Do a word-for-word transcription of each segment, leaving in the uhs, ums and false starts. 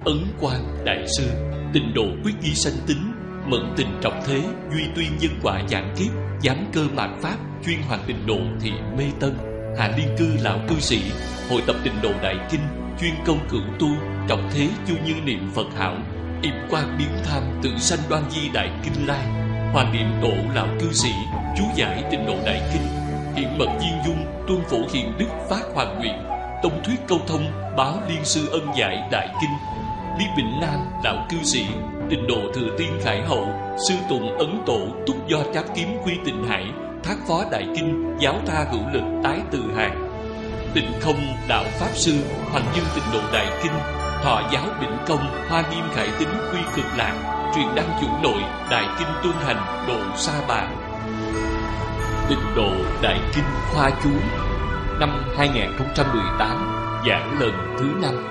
Ấn Quang Đại Sư, Tịnh Độ quyết ghi sanh tính, mẫn tình trọng thế, duy tuyên nhân quả giảng kiếp, giám cơ mạt pháp, chuyên hoàn tịnh độ thị mê tân, hạ liên cư lão cư sĩ, hội tập tịnh độ đại kinh, chuyên công cửu tu, trọng thế chu như niệm Phật hảo, yểm quan biến tham, tự sanh đoan di đại kinh lai, hoàn niệm tổ lão cư sĩ, chú giải tịnh độ đại kinh, hiện mật viên dung, tuân phổ hiện đức phát hoàn nguyện, tông thuyết câu thông, báo liên sư ân giải đại kinh, Lý Vĩnh Nam lão cư sĩ, tịnh độ thừa tiên khải hậu, sư tụng ấn tổ túc do trác kiếm quy tịnh hải, thác phó đại kinh, giáo tha hữu lực tái từ hàng, Tịnh Không đạo pháp sư, hoàng dương tịnh độ đại kinh, thọ giáo bỉnh công, hoa nghiêm khải tính quy cực lạc, truyền đăng chủ nội, đại kinh tuân hành, độ sa bà. Tịnh độ đại kinh khoa chú năm hai không một tám, giảng lần thứ năm.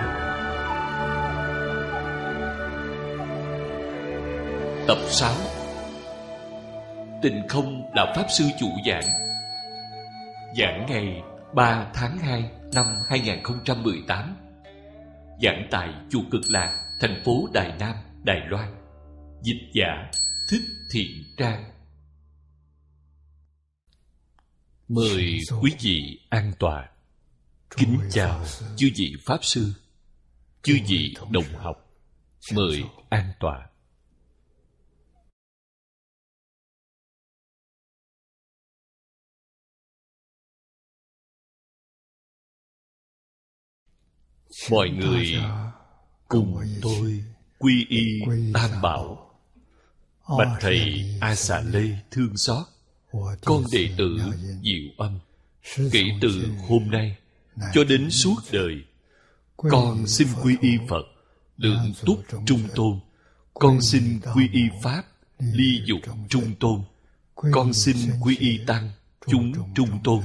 Tập sáu. Tịnh Không đạo pháp sư chủ giảng. Giảng ngày ba tháng hai năm hai không một tám. Giảng tại chùa Cực Lạc, thành phố Đài Nam, Đài Loan. Dịch giả Thích Thiện Trang. Mời quý vị an tọa. Kính chào chư vị pháp sư, chư vị đồng học. Mời an tọa. Mọi người cùng tôi quy y Tam Bảo. Bạch thầy A Xà Lê thương xót, con đệ tử Diệu Âm, kể từ hôm nay cho đến suốt đời, con xin quy y Phật, Lượng Túc Trung Tôn. Con xin quy y Pháp, Ly Dục Trung Tôn. Con xin quy y Tăng, chúng Trung Tôn.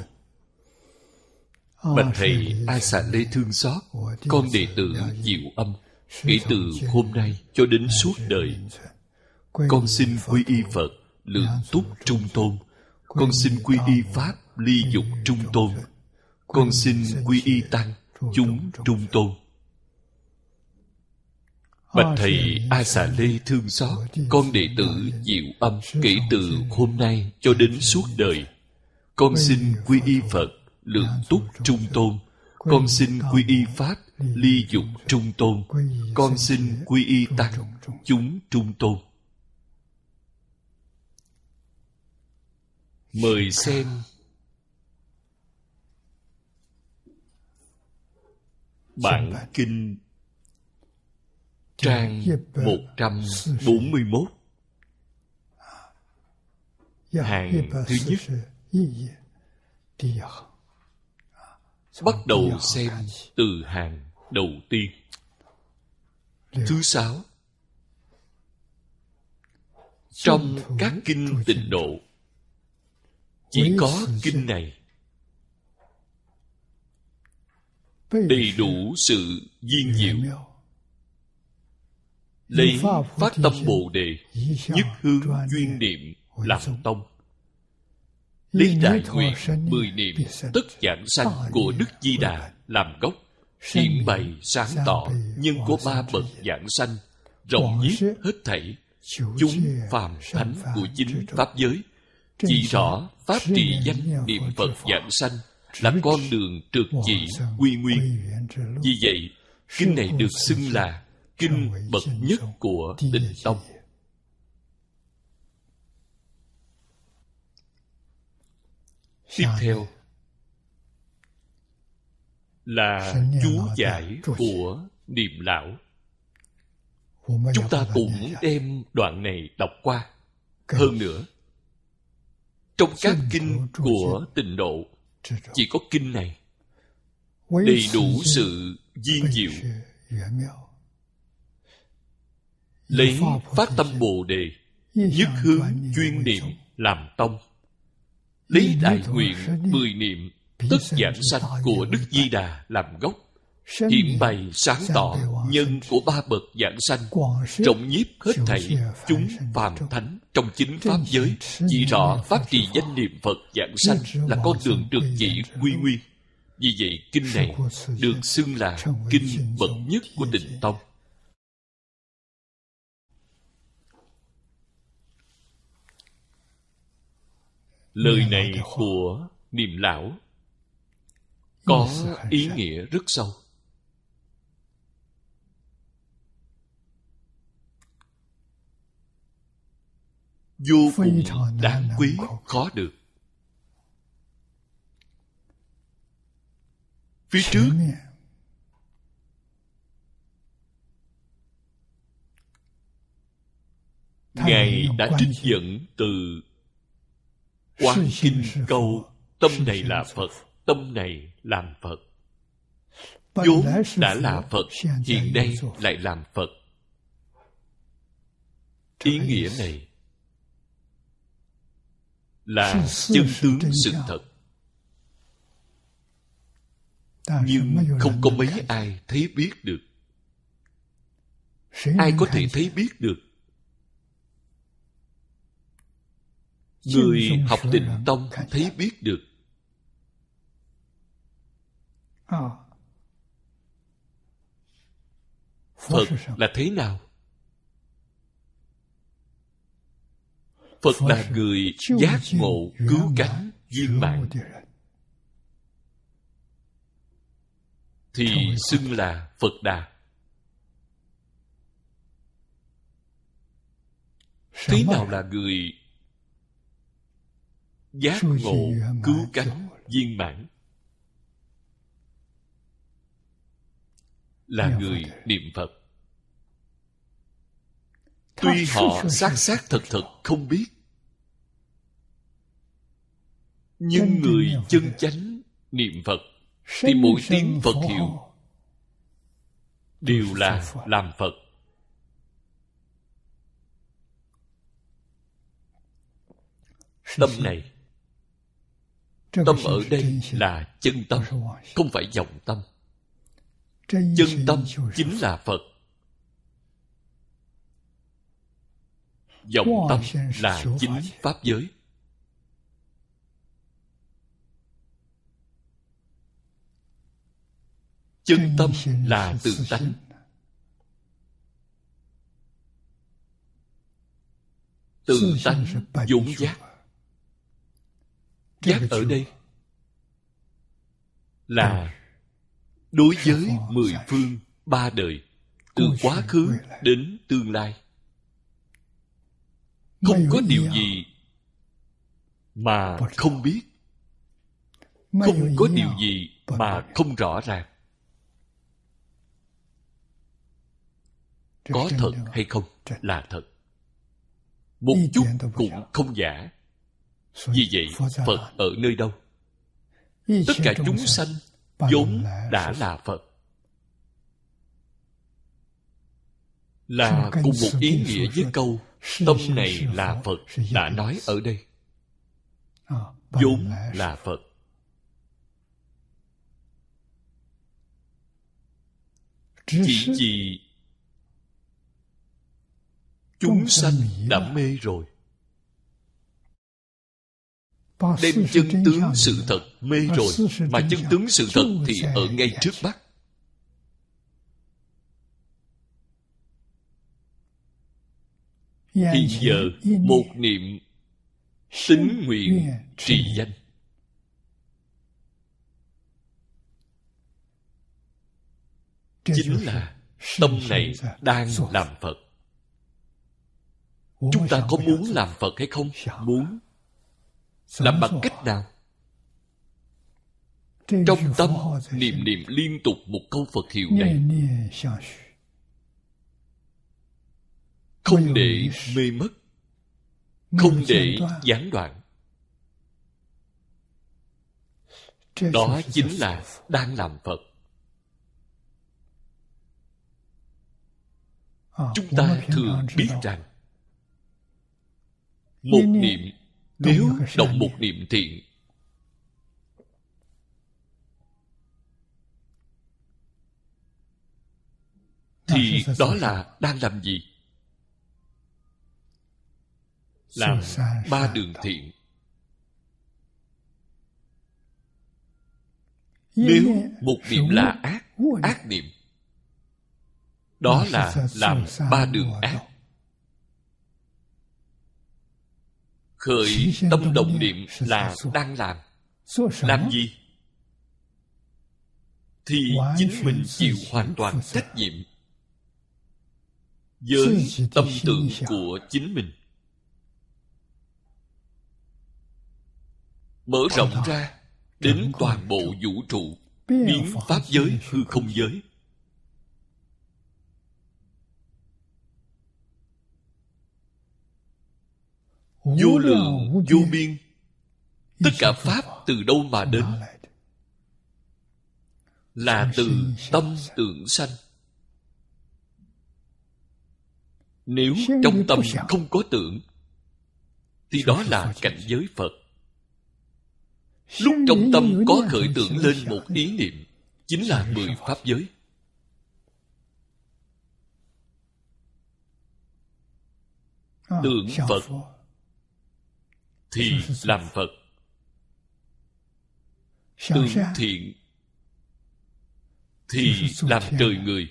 Bạch thầy A Xà Lê thương xót, con đệ tử Diệu Âm, kể từ hôm nay cho đến suốt đời, con xin quy y Phật, Lượng Túc Trung Tôn. Con xin quy y Pháp, Ly Dục Trung Tôn. Con xin quy y Tăng, chúng Trung Tôn. Bạch thầy A Xà Lê thương xót, con đệ tử Diệu Âm, kể từ hôm nay cho đến suốt đời, con xin quy y Phật, Lượng Túc Trung Tôn. Con xin quy y Pháp, Ly Dục Trung Tôn. Con xin quy y Tăng, chúng Trung Tôn. Mời xem bản kinh trang một trăm bốn mươi mốt, hàng thứ nhất. Bắt đầu xem từ hàng đầu tiên. Thứ sáu. Trong các kinh tịnh độ, chỉ có kinh này đầy đủ sự viên diệu, lấy phát tâm Bồ Đề, nhất hương duyên niệm làm tông, lấy đại nguyện mười niệm tất giảng sanh của Đức Di Đà làm gốc, hiển bày sáng tỏ nhân của ba bậc giảng sanh, rộng nhiếp hết thảy chúng phàm thánh của chính pháp giới, chỉ rõ pháp trì danh niệm Phật giảng sanh là con đường trực chỉ quy nguyên. Vì vậy, kinh này được xưng là kinh bậc nhất của Tịnh Tông. Tiếp theo là chú giải của Niệm Lão. Chúng ta cũng đem đoạn này đọc qua. Hơn nữa, trong các kinh của tịnh độ, chỉ có kinh này đầy đủ sự viên diệu, lấy phát tâm Bồ Đề, nhất hương chuyên niệm làm tông, lấy đại nguyện mười niệm tất giảng sanh của Đức Di Đà làm gốc, hiển bày sáng tỏ nhân của ba bậc giảng sanh, rộng nhiếp hết thảy chúng phàm thánh trong chính pháp giới, chỉ rõ pháp trì danh niệm Phật giảng sanh là con đường trực chỉ quy nguyên. Vì vậy kinh này được xưng là kinh bậc nhất của Tịnh Tông. Lời này của Niệm Lão có ý nghĩa rất sâu. Vô cùng đáng quý, khó được. Phía trước Ngài đã trích dẫn từ Quán Kinh câu tâm này là Phật, tâm này làm Phật. Vốn đã là Phật, hiện nay lại làm Phật. Ý nghĩa này là chân tướng sự thật. Nhưng không có mấy ai thấy biết được. Ai có thể thấy biết được? Người học Tịnh Tông thấy biết được. Phật là thế nào? Phật là người giác ngộ cứu cánh viên mãn, thì xưng là Phật Đà. Thế nào là người giác ngộ cứu cánh viên mãn? Là người niệm Phật. Tuy họ xác xác thật thật không biết, nhưng người chân chánh niệm Phật thì mỗi tiếng Phật hiệu đều là làm Phật. Tâm này, tâm ở đây là chân tâm, không phải vọng tâm. Chân tâm chính là Phật. Vọng tâm là chính Pháp giới. Chân tâm là tự tánh. Tự tánh vốn giác. Giác ở đây là đối với mười phương ba đời, từ quá khứ đến tương lai. Không có điều gì mà không biết, không có điều gì mà không rõ ràng. Có thật hay không là thật, một chút cũng không giả. Vì vậy Phật ở nơi đâu? Tất cả chúng sanh vốn đã là Phật. Là cùng một ý nghĩa với câu tâm này là Phật đã nói ở đây. Vốn là Phật. Chỉ vì chúng sanh đã mê rồi, đem chân tướng sự thật mê rồi, mà chân tướng sự thật thì ở ngay trước mắt. Hiện giờ một niệm tín nguyện trì danh, chính là tâm này đang làm Phật. Chúng ta có muốn làm Phật hay không? Muốn. Làm bằng cách nào? Trong tâm niệm niệm liên tục một câu Phật hiệu này, không để mê mất, không để gián đoạn. Đó chính là đang làm Phật. Chúng ta thường biết rằng một niệm, nếu động một niệm thiện, thì đó là đang làm gì? Làm ba đường thiện. Nếu một niệm là ác, ác niệm, đó là làm ba đường ác. Khởi tâm động niệm là đang làm. Làm gì? Thì chính mình chịu hoàn toàn trách nhiệm với tâm tưởng của chính mình. Mở rộng ra đến toàn bộ vũ trụ, biến pháp giới hư không giới. Vô lượng vô biên. Tất cả pháp từ đâu mà đến? Là từ tâm tưởng sanh. Nếu trong tâm không có tưởng, thì đó là cảnh giới Phật. Lúc trong tâm có khởi tưởng lên một ý niệm, chính là mười pháp giới. Tưởng Phật thì làm Phật. Tưởng thiện thì làm trời người.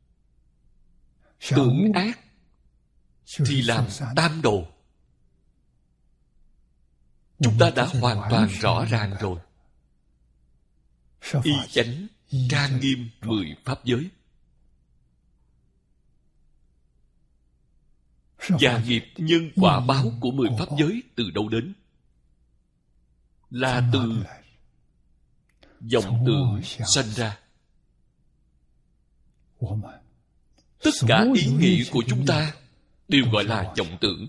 Tưởng ác thì làm tam đồ. Chúng ta đã hoàn toàn rõ ràng rồi. Y chánh trang nghiêm mười pháp giới. Và nghiệp nhân quả báo của mười pháp giới từ đâu đến? Là từ vọng tưởng sanh ra. Tất cả ý nghĩ của chúng ta đều gọi là vọng tưởng.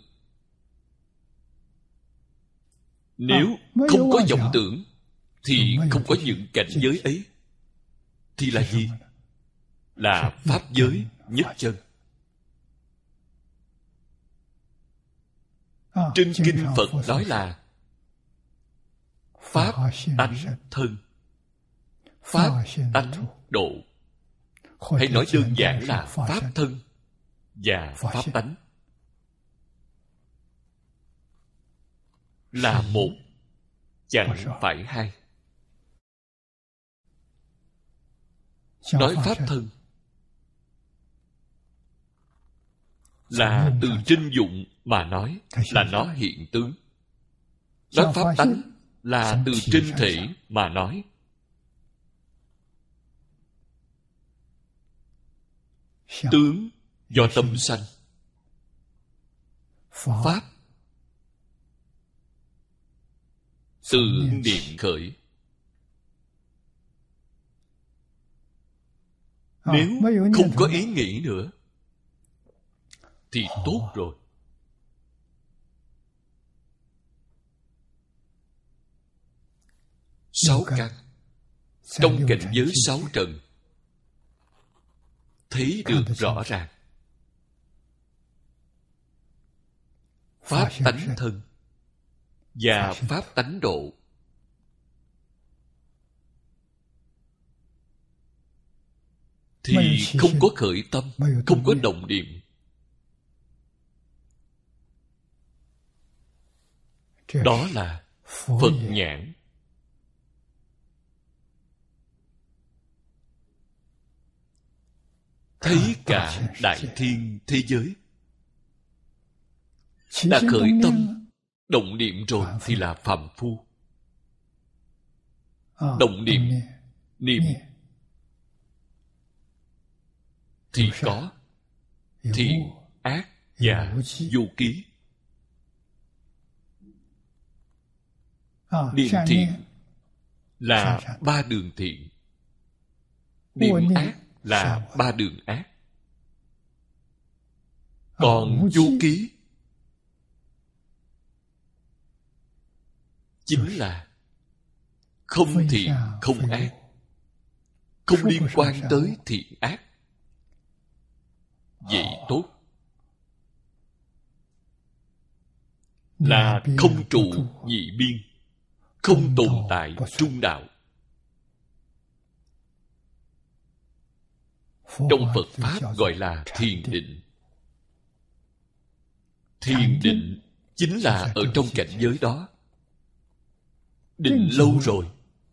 Nếu không có vọng tưởng thì không có những cảnh giới ấy. Thì là gì? Là pháp giới nhất chân. Trên kinh Phật nói là pháp tánh thân, pháp tánh độ. Hay nói đơn giản là pháp thân và pháp tánh. Là một, chẳng phải hai. Nói pháp thân là từ trên dụng mà nói, là nó hiện tướng. Nói pháp tánh là từ trên thể mà nói. Tướng do tâm sanh. Pháp từ niệm khởi. Nếu không có ý nghĩ nữa thì tốt rồi. Sáu căn trong cảnh giới sáu trần thấy được rõ ràng. Pháp tánh thân và pháp tánh độ. Thì không có khởi tâm, không có động niệm. Đó là Phật nhãn. Thấy cả đại thiên thế giới. Đã khởi tâm, động niệm rồi thì là phàm phu. Động niệm, niệm thì có thiện, ác và vô ký. Niệm thiện là ba đường thiện. Niệm ác là ba đường ác. Còn vô ký chính là không thiện, không ác, không liên quan tới thiện ác. Vậy tốt. Là không trụ nhị biên, không tồn tại trung đạo. Trong Phật Pháp gọi là thiền định. Thiền định chính là ở trong cảnh giới đó. Định lâu rồi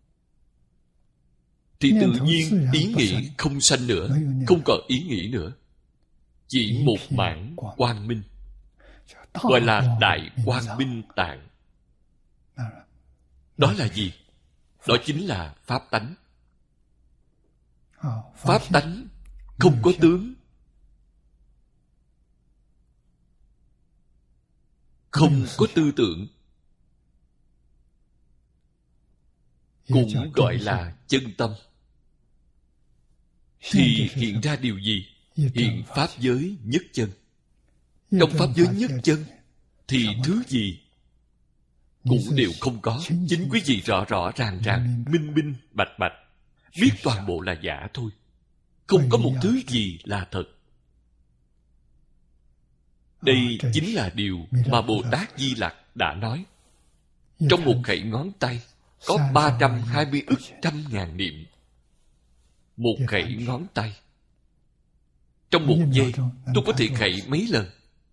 thì tự nhiên ý nghĩ không sanh nữa, không còn ý nghĩ nữa. Chỉ một mảng quang minh. gọi là Đại Quang Minh Tạng. Đó là gì? Đó chính là pháp tánh. Pháp tánh không có tướng, không có tư tưởng, cũng gọi là chân tâm. Thì hiện ra điều gì? Hiện pháp giới nhất chân. Trong pháp giới nhất chân thì thứ gì cũng đều không có. Chính quý vị rõ rõ ràng ràng, minh minh bạch bạch, biết toàn bộ là giả thôi. Không có một thứ gì là thật. Đây chính là điều mà Bồ Tát Di Lặc đã nói. Trong một khẩy ngón tay có ba trăm hai mươi ức trăm ngàn niệm. Một khẩy ngón tay. Trong một giây tôi có thể khẩy mấy lần?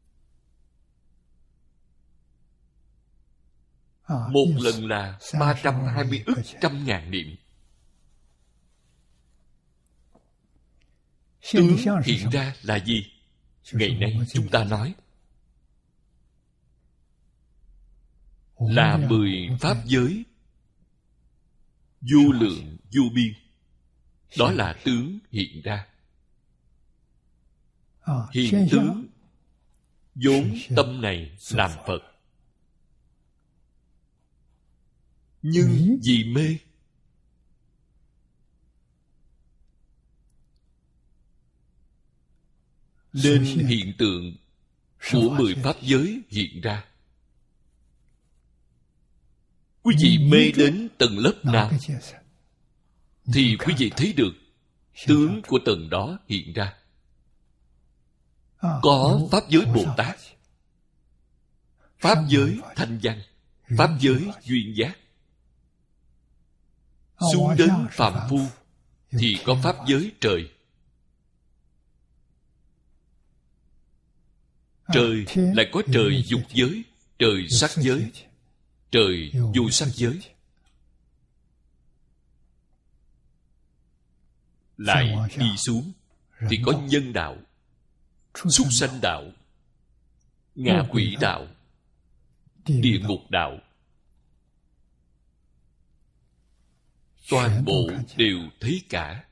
Một lần là ba trăm hai mươi ức trăm ngàn niệm. Tướng hiện ra là gì? Ngày nay chúng ta nói là mười pháp giới vô lượng vô biên. Đó là tướng hiện ra. Hiện tướng vốn tâm này làm Phật, nhưng vì mê nên hiện tượng của mười pháp giới hiện ra. Quý vị mê đến tầng lớp nào thì quý vị thấy được tướng của tầng đó hiện ra. Có pháp giới Bồ Tát, pháp giới thanh văn, pháp giới duyên giác. Xuống đến phàm phu thì có pháp giới trời. Trời lại có trời dục giới, trời sắc giới, trời vô sắc giới. Lại đi xuống thì có nhân đạo, súc sanh đạo, ngạ quỷ đạo, địa ngục đạo. Toàn bộ đều thấy cả.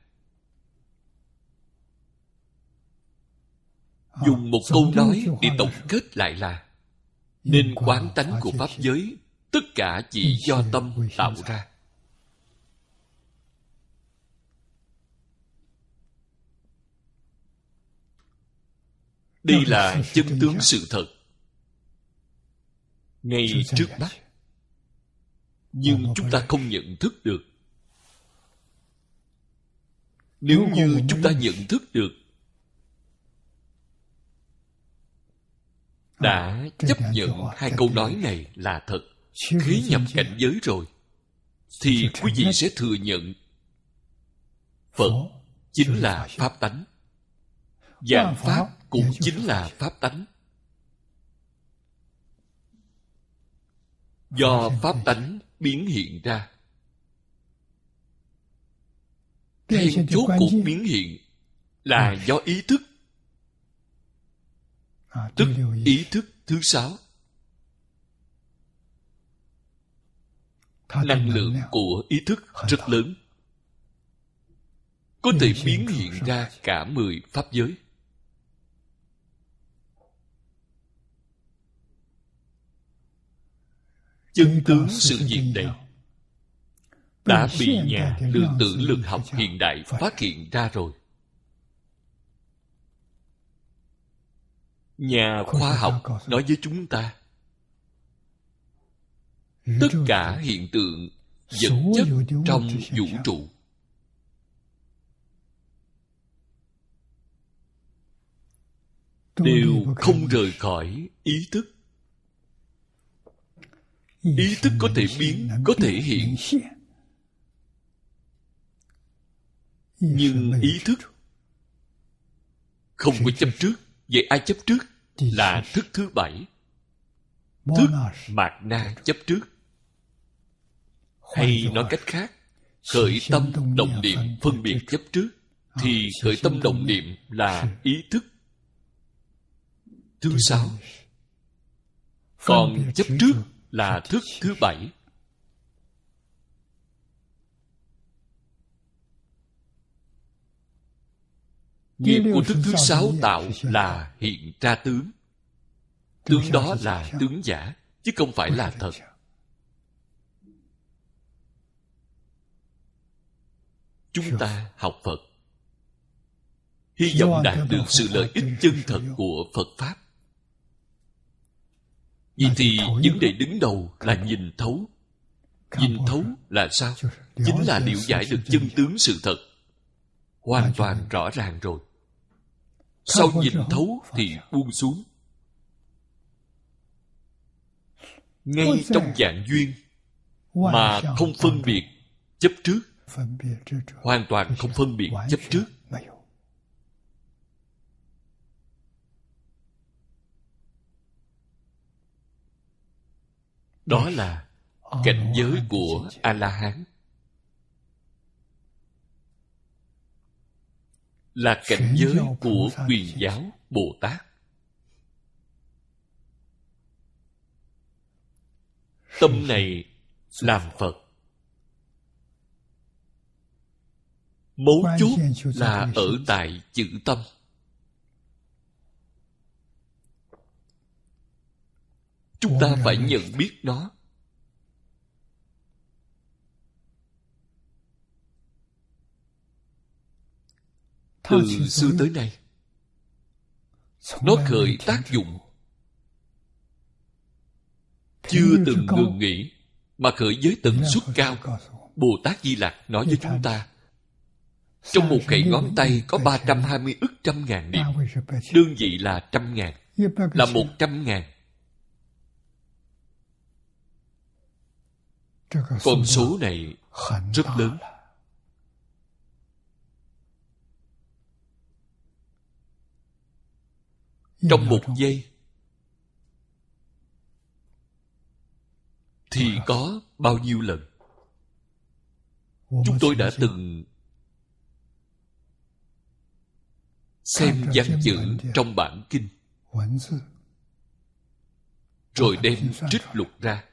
Dùng một câu nói để tổng kết lại là: nên quán tánh của pháp giới tất cả chỉ do tâm tạo ra. Đây là chân tướng sự thật ngay trước mắt, nhưng chúng ta không nhận thức được. Nếu như chúng ta nhận thức được, đã chấp nhận hai câu nói này là thật, khế nhập cảnh giới rồi, thì quý vị sẽ thừa nhận Phật chính là pháp tánh, vạn pháp cũng chính là pháp tánh. Do pháp tánh biến hiện ra. Then chốt của biến hiện là do ý thức, tức ý thức thứ sáu. Năng lượng của ý thức rất lớn, có thể biến hiện ra cả mười pháp giới. Chân tướng sự việc này đã bị nhà lượng tử lực học hiện đại phát hiện ra rồi. Nhà khoa học nói với chúng ta, tất cả hiện tượng vật chất trong vũ trụ đều không rời khỏi ý thức. Ý thức có thể biến, có thể hiện, nhưng ý thức không có chấp trước. Vậy ai chấp trước? Là thức thứ bảy, thức mạt na chấp trước. Hay nói cách khác, khởi tâm động niệm phân biệt chấp trước, thì khởi tâm động niệm là ý thức thứ sáu. Còn chấp trước là thức thứ bảy. Nghiệp của thức thứ sáu tạo là hiện ra tướng. Tướng đó là tướng giả, chứ không phải là thật. Chúng ta học Phật, hy vọng đạt được sự lợi ích chân thật của Phật Pháp. Vậy thì vấn đề đứng đầu là nhìn thấu. Nhìn thấu là sao? Chính là liễu giải được chân tướng sự thật. Hoàn toàn rõ ràng rồi. Sau nhìn thấu thì buông xuống. Ngay trong dạng duyên mà không phân biệt chấp trước, hoàn toàn không phân biệt chấp trước. Đó là cảnh giới của A-la-hán, là cảnh giới của Quyền giáo Bồ Tát. Tâm này làm Phật. Mấu chốt là ở tại chữ tâm. Chúng ta phải nhận biết nó. Từ xưa tới nay, nó khởi tác dụng chưa từng ngừng nghỉ, mà khởi với tần suất cao. Bồ Tát Di Lặc nói với chúng ta, trong một khẩy ngón tay có ba trăm hai mươi ức trăm ngàn niệm. Đơn vị là trăm ngàn, là một trăm ngàn. Con số này rất lớn. Trong một giây thì có bao nhiêu lần? Chúng tôi đã từng xem văn chữ trong bản kinh, rồi đem trích lục ra.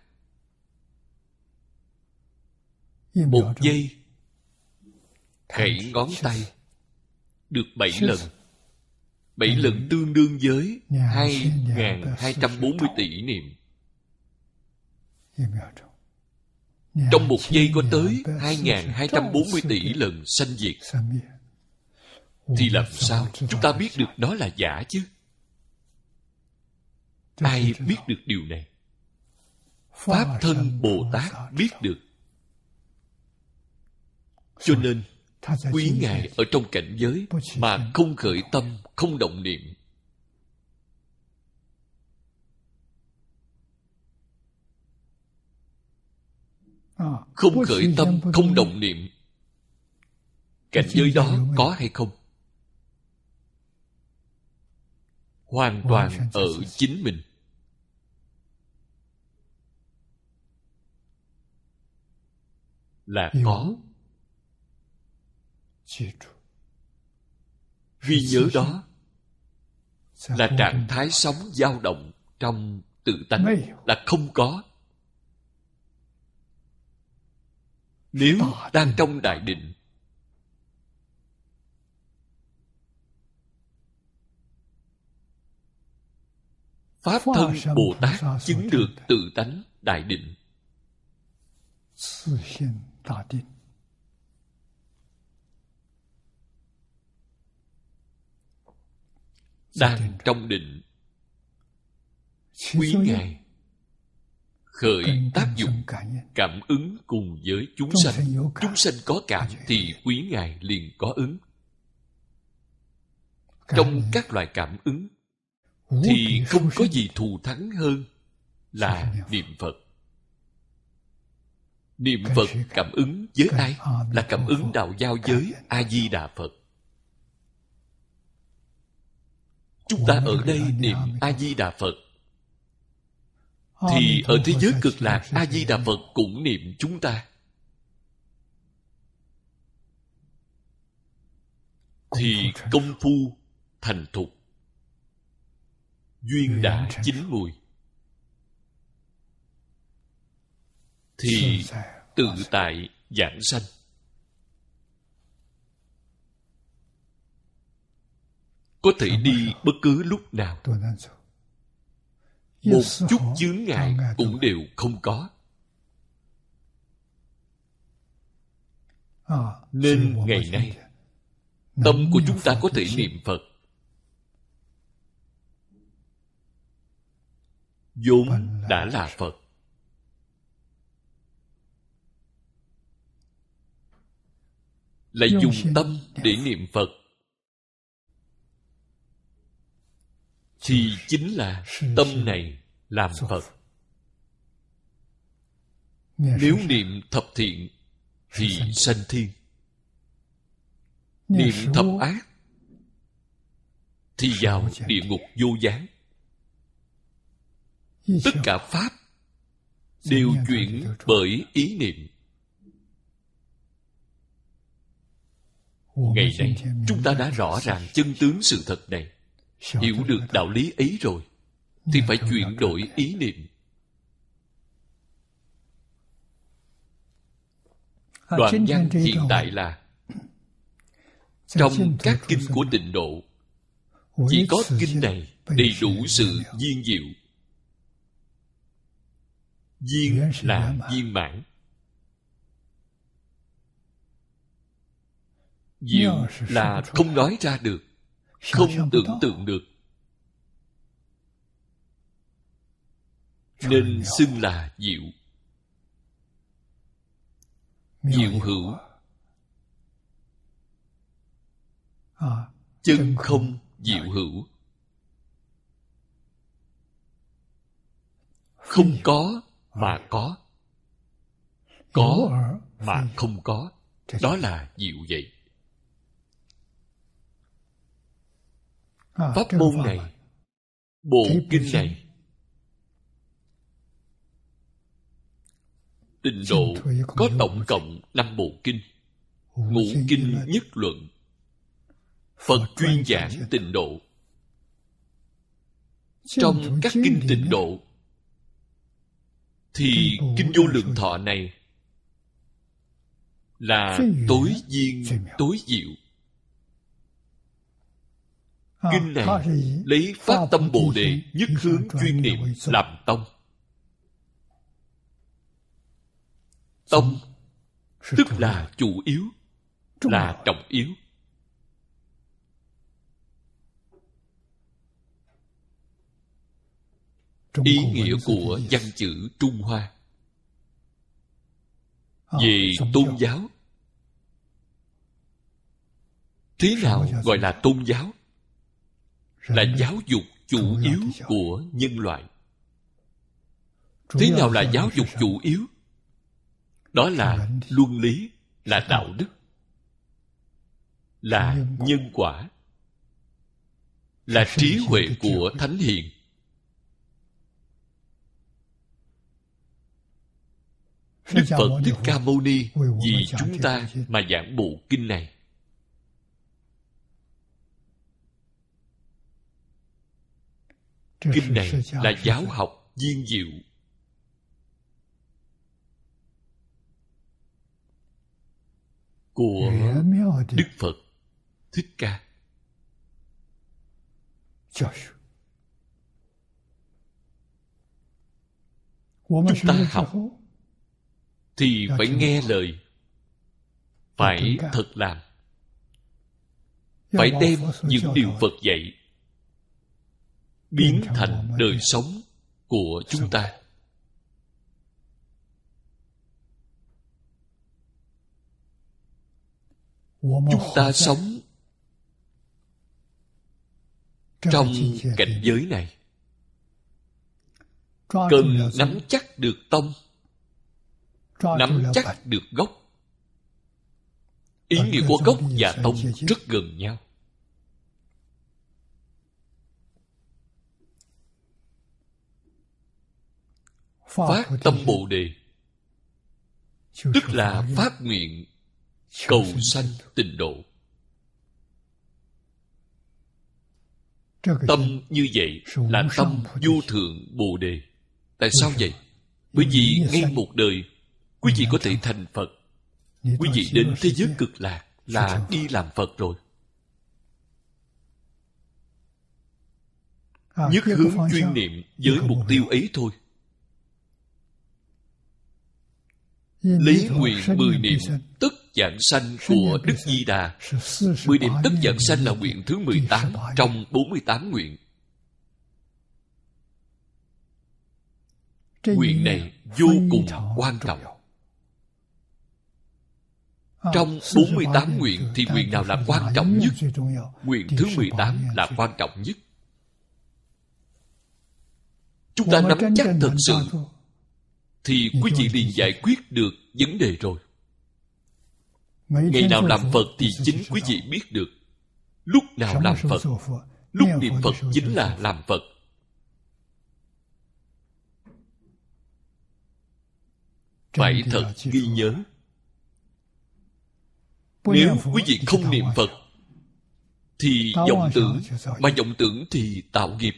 Một giây khẩy ngón tay được bảy lần. Bảy lần tương đương với hai nghìn hai trăm bốn mươi tỷ niệm. Trong một giây có tới hai nghìn hai trăm bốn mươi tỷ lần sanh diệt. Thì làm sao chúng ta biết được nó là giả chứ? Ai biết được điều này? Pháp thân Bồ Tát biết được. Cho nên quý Ngài ở trong cảnh giới mà không khởi tâm, không động niệm. Không khởi tâm, không động niệm. Cảnh giới đó có hay không? Hoàn toàn ở chính mình. Là có. Ghi nhớ đó là trạng thái sống dao động trong tự tánh, là không có. Nếu đang trong đại định, Pháp thân Bồ Tát chứng được tự tánh đại định. Đang trong định, quý Ngài khởi tác dụng cảm ứng cùng với chúng sanh. Chúng sanh có cảm thì quý Ngài liền có ứng. Trong các loại cảm ứng thì không có gì thù thắng hơn là niệm Phật. Niệm Phật cảm ứng với ai? Là cảm ứng đạo giao với A-di-đà Phật. Chúng ta ở đây niệm A-di-đà Phật, thì ở thế giới cực lạc A-di-đà Phật cũng niệm chúng ta. Thì công phu thành thục, duyên đã chín mùi. thì tự tại giảng sanh. Có thể đi bất cứ lúc nào. Một chút chướng ngại cũng đều không có. Nên ngày nay, tâm của chúng ta có thể niệm Phật vốn đã là Phật. Lại dùng tâm để niệm Phật thì chính là tâm này làm Phật. Nếu niệm thập thiện thì sanh thiên, niệm thập ác thì vào địa ngục vô gián. Tất cả pháp đều chuyển bởi ý niệm. Ngày nay chúng ta đã rõ ràng chân tướng sự thật này, hiểu được đạo lý ấy rồi thì phải chuyển đổi ý niệm. Đoạn văn hiện tại là trong các kinh của Tịnh Độ, chỉ có kinh này đầy đủ sự viên diệu. Viên là viên mãn, diệu là không nói ra được, không tưởng tượng được, nên xưng là diệu. Diệu hữu, chân không diệu hữu. Không có mà có, có mà không có, đó là diệu vậy. Pháp môn này, bộ kinh này, Tịnh Độ có tổng cộng năm bộ kinh. Ngũ kinh nhất luận, Phật chuyên giảng Tịnh Độ. Trong các kinh Tịnh Độ thì kinh Vô Lượng Thọ này là tối viên tối diệu. Kinh này lấy phát tâm Bồ Đề nhất hướng chuyên niệm làm tông. Tông tức là chủ yếu, là trọng yếu. Ý nghĩa của văn chữ Trung Hoa về tôn giáo. Thế nào gọi là tôn giáo? Là giáo dục chủ yếu của nhân loại. Thế nào là giáo dục chủ yếu? Đó là luân lý, là đạo đức, là nhân quả, là trí huệ của Thánh Hiền. Đức Phật Thích Ca Mâu Ni vì chúng ta mà giảng bộ kinh này. Kinh này là giáo học viên diệu. Của Đức Phật Thích Ca. Chúng ta học thì phải nghe lời, phải thật làm, phải đem những điều Phật dạy biến thành đời sống của chúng ta. Chúng ta sống trong cảnh giới này cần nắm chắc được tông, nắm chắc được gốc. Ý nghĩa của gốc và tông rất gần nhau. Phát tâm Bồ Đề tức là phát nguyện cầu sanh Tịnh Độ. Tâm như vậy là tâm vô thượng Bồ Đề. Tại sao vậy? Bởi vì ngay một đời quý vị có thể thành Phật. Quý vị đến thế giới cực lạc là đi làm Phật rồi. Nhất hướng chuyên niệm với mục tiêu ấy thôi. Lấy nguyện mười niệm tất vãng sanh của Đức Di Đà. Mười niệm tất vãng sanh là nguyện thứ mười tám trong bốn mươi tám nguyện. Nguyện này vô cùng quan trọng. Trong bốn mươi tám nguyện thì nguyện nào là quan trọng nhất? Nguyện thứ mười tám là quan trọng nhất. Chúng ta nắm chắc thật sự thì quý vị liền giải quyết được vấn đề rồi. Ngày nào làm Phật thì chính quý vị biết được. Lúc nào làm Phật, lúc niệm Phật chính là làm Phật. Phải thật ghi nhớ. Nếu quý vị không niệm Phật thì vọng tưởng, mà vọng tưởng thì tạo nghiệp.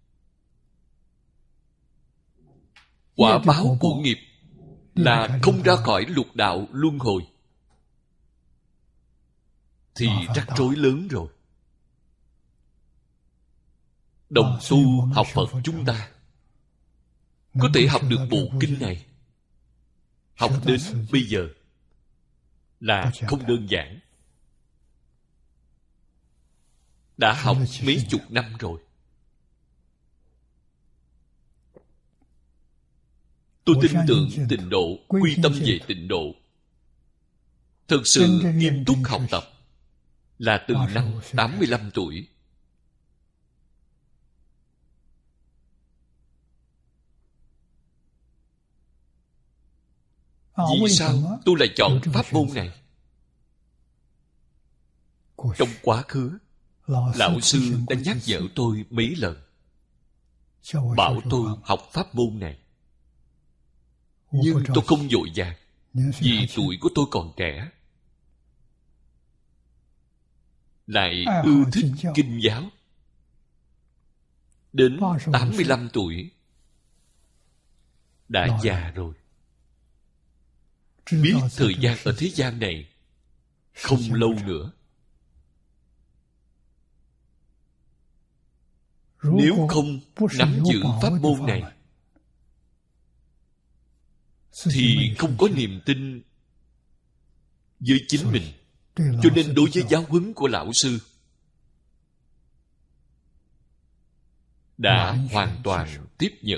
Quả báo của nghiệp là không ra khỏi lục đạo luân hồi, thì rắc rối lớn rồi. Đồng tu học Phật chúng ta có thể học được bộ kinh này, học đến bây giờ là không đơn giản. Đã học mấy chục năm rồi. Tôi tin tưởng tịnh độ, quy tâm về tịnh độ. Thực sự nghiêm túc học tập là từ năm tám mươi lăm tuổi. Vì sao tôi lại chọn pháp môn này? Trong quá khứ, Lão Sư đã nhắc nhở tôi mấy lần, bảo tôi học pháp môn này. Nhưng tôi không vội vàng, vì tuổi của tôi còn trẻ, lại ưa thích kinh giáo. Đến tám mươi lăm tuổi đã già rồi, biết thời gian ở thế gian này không lâu nữa. Nếu không nắm giữ pháp môn này thì không có niềm tin với chính mình. Cho nên đối với giáo huấn của Lão Sư đã hoàn toàn tiếp nhận,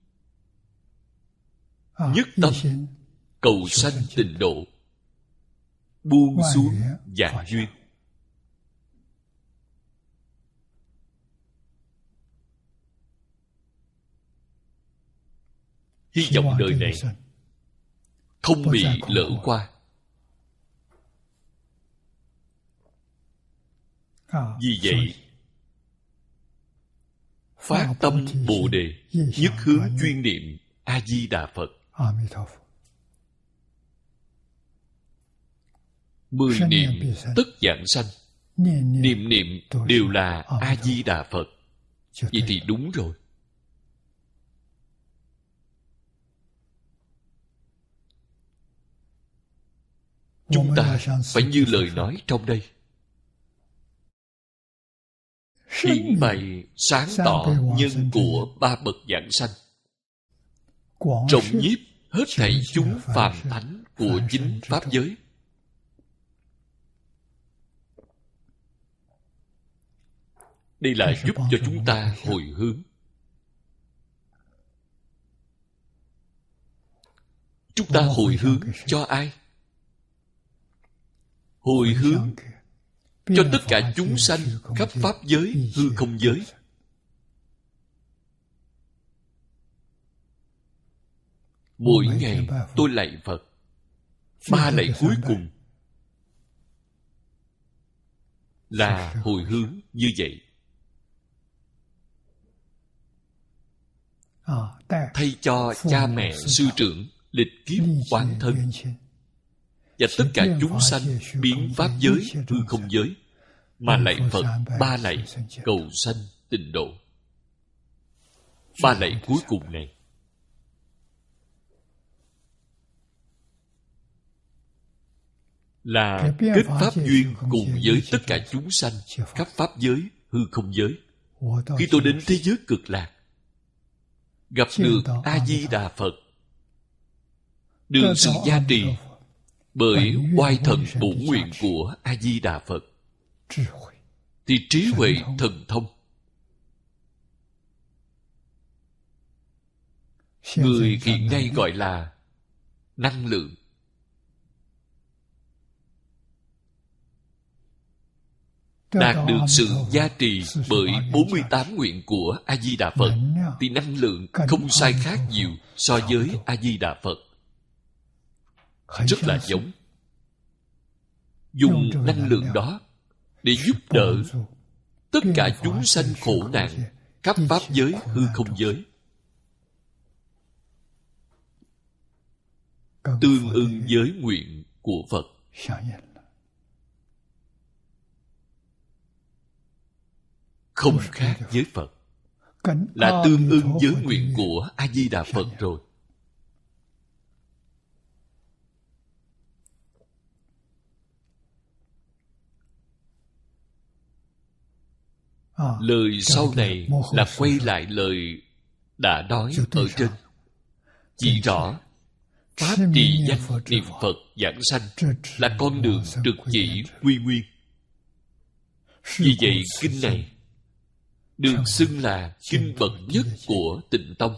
nhất tâm cầu sanh tịnh độ, buông xuống vạn duyên. Hy vọng đời này không bị lỡ qua. Vì vậy, phát tâm Bồ Đề, nhất hướng chuyên niệm A-di-đà Phật. Mười niệm tất vãng sanh, niệm niệm đều là A-di-đà Phật. Vậy thì đúng rồi. Chúng ta phải như lời nói trong đây, hiển bày sáng tỏ nhân của ba bậc vãng sanh, rộng nhiếp hết thảy chúng phàm thánh của chính pháp giới. Đây là giúp cho chúng ta hồi hướng. Chúng ta hồi hướng cho ai? Hồi hướng cho tất cả chúng sanh khắp pháp giới, hư không giới. Mỗi ngày tôi lạy Phật, ba lạy cuối cùng là hồi hướng như vậy. Thay cho cha mẹ, sư trưởng, lịch kiếp, oán thân và tất cả chúng sanh biến pháp giới, hư không giới, mà lạy Phật ba lạy cầu sanh tịnh độ. Ba lạy cuối cùng này là kết pháp duyên cùng với tất cả chúng sanh khắp pháp giới, hư không giới. Khi tôi đến thế giới cực lạc, gặp được A-di-đà Phật, được sự gia trì bởi oai thần bổn nguyện của A-di-đà Phật, thì trí huệ thần thông, người hiện nay gọi là năng lượng, đạt được sự gia trì bởi bốn mươi tám nguyện của A-di-đà Phật, thì năng lượng không sai khác nhiều so với A-di-đà Phật. Rất là giống. Dùng năng lượng đó để giúp đỡ tất cả chúng sanh khổ nạn khắp pháp giới, hư không giới, tương ưng với nguyện của Phật. Không khác với Phật, là tương ưng với nguyện của A-di-đà Phật rồi. Lời sau này là quay lại lời đã nói ở trên, chỉ rõ pháp trì danh niệm Phật giảng sanh là con đường trực chỉ quy nguyên. Vì vậy kinh này được xưng là kinh bậc nhất của Tịnh Tông.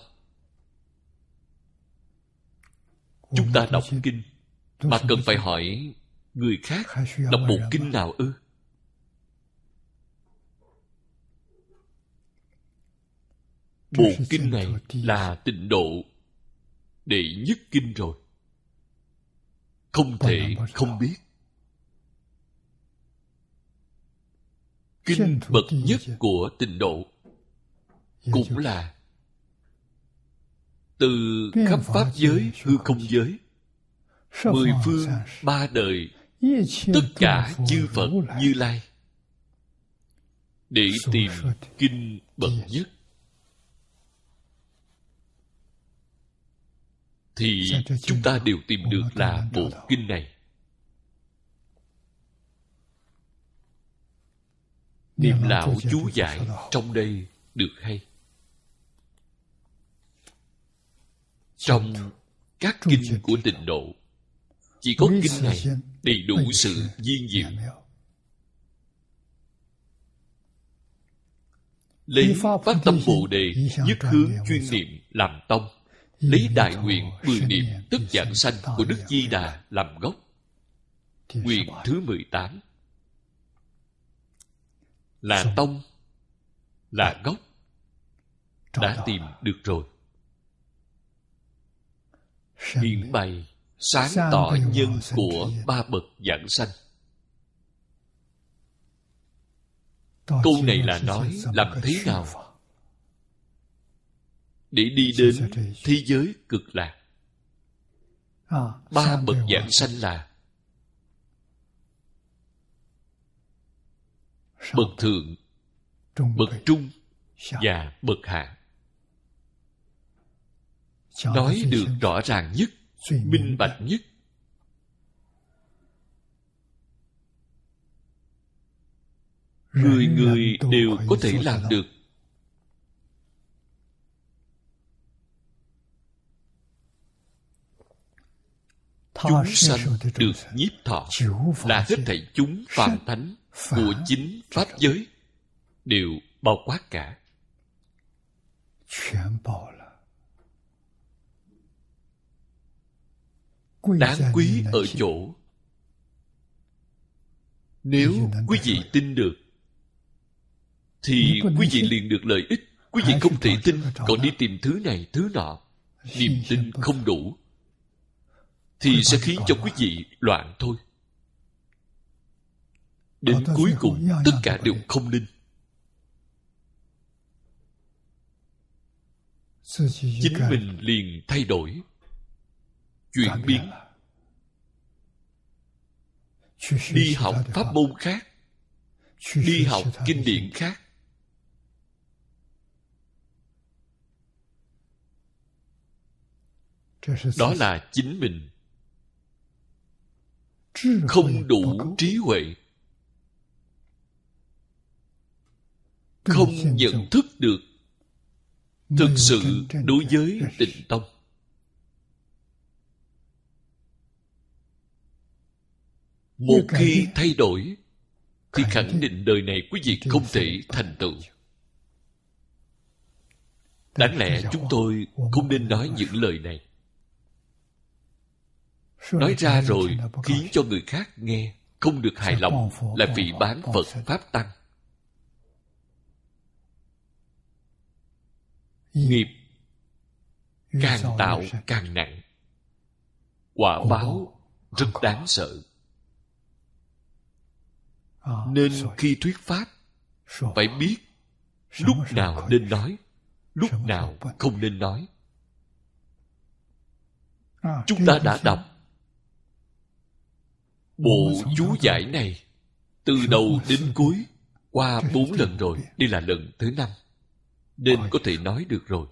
Chúng ta đọc kinh mà cần phải hỏi người khác đọc bộ kinh nào ư? Bộ kinh này là tịnh độ đệ nhất kinh rồi, không thể không biết. Kinh bậc nhất của tịnh độ cũng là từ khắp pháp giới, hư không giới, mười phương ba đời, tất cả chư Phật Như Lai để tìm kinh bậc nhất. Thì chúng ta đều tìm được là bộ kinh này. Niệm lão chú giải trong đây được hay. Trong các kinh của tịnh độ, chỉ có kinh này đầy đủ sự viên diệu. Lấy phát tâm Bồ Đề nhất hướng chuyên niệm làm tông, lấy đại nguyện mười niệm tất giảng sanh của Đức Di Đà làm gốc. Nguyện thứ mười tám là tông, là gốc, đã tìm được rồi. Hiện bày sáng tỏ nhân của ba bậc giảng sanh. Câu này là nói làm thế nào để đi đến thế giới cực lạc. Ba bậc giảng sanh là bậc thượng, bậc trung và bậc hạ. Nói được rõ ràng nhất, minh bạch nhất. Người người đều có thể làm được. Chúng sanh được nhiếp thọ là hết thảy chúng phàm thánh của chính pháp giới đều bao quát cả. Đáng quý ở chỗ, nếu quý vị tin được thì quý vị liền được lợi ích. Quý vị không thể tin, còn đi tìm thứ này thứ nọ, niềm tin không đủ, thì sẽ khiến cho quý vị loạn thôi. Đến cuối cùng tất cả đều không linh. Chính mình liền thay đổi, chuyển biến, đi học pháp môn khác, đi học kinh điển khác. Đó là chính mình không đủ trí huệ, không nhận thức được thực sự đối với Tịnh Tông. Một khi thay đổi thì khẳng định đời này quý vị không thể thành tựu. Đáng lẽ chúng tôi không nên nói những lời này. Nói ra rồi khiến cho người khác nghe không được hài lòng, là vì bán Phật Pháp Tăng. Nghiệp càng tạo càng nặng, quả báo rất đáng sợ. Nên khi thuyết Pháp phải biết lúc nào nên nói, lúc nào không nên nói. Chúng ta đã đọc bộ chú giải này từ đầu đến cuối qua bốn lần rồi. Đây là lần thứ năm, nên có thể nói được rồi.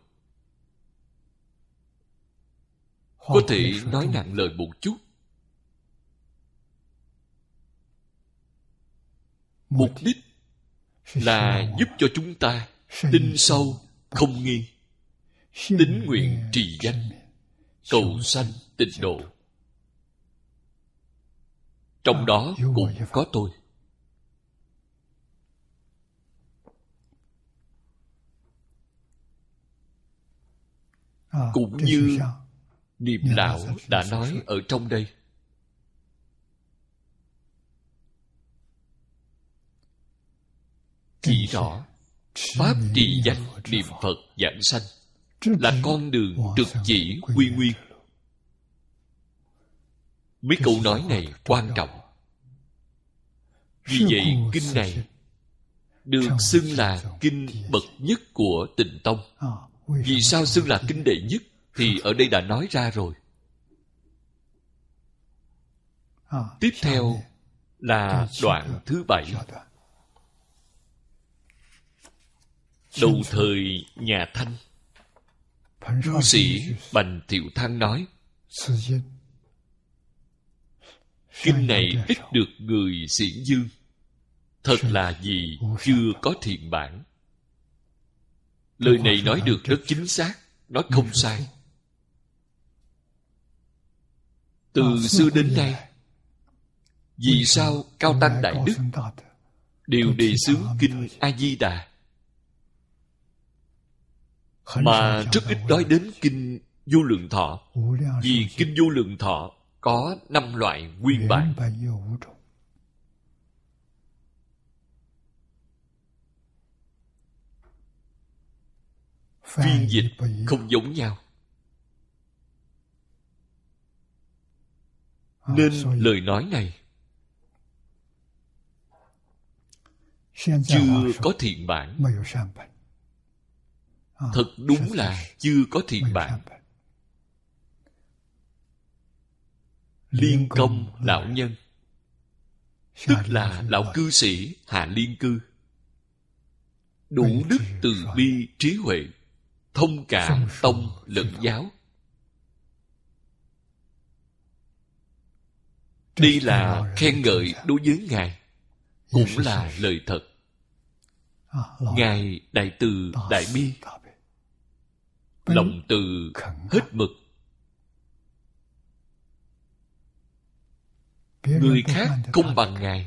Có thể nói nặng lời một chút. Mục đích là giúp cho chúng ta tin sâu không nghi, tín nguyện trì danh, cầu sanh tịnh độ. Trong đó cũng có tôi. Cũng như Niệm Lão đã nói ở trong đây. Chỉ rõ Pháp trì danh niệm Phật giảng sanh là con đường trực chỉ quy nguyên. Mấy câu nói này quan trọng. Vì vậy kinh này được xưng là kinh bậc nhất của Tịnh Tông. Vì sao xưng là kinh đệ nhất? Thì ở đây đã nói ra rồi. Tiếp theo là đoạn thứ bảy. Đầu thời nhà Thanh, cư sĩ Bành Thiệu Thăng nói, kinh này ít được người xiển dương, thật là vì chưa có thiện bản. Lời này nói được rất chính xác, nói không sai. Từ xưa đến nay, vì sao Cao Tăng Đại Đức đều đề xướng kinh A-di-đà, mà rất ít nói đến kinh Vô Lượng Thọ? Vì kinh Vô Lượng Thọ có năm loại nguyên bản. Phiên dịch không giống nhau, nên lời nói này chưa có thiện bản. Thật đúng là chưa có thiện bản. Liên Công lão nhân, tức là lão cư sĩ Hạ Liên Cư, đủ đức từ bi trí huệ, thông cảm tông lẫn giáo. Đây là khen ngợi đối với Ngài, cũng là lời thật. Ngài đại từ đại bi, lòng từ hết mực. Người khác không bằng Ngài.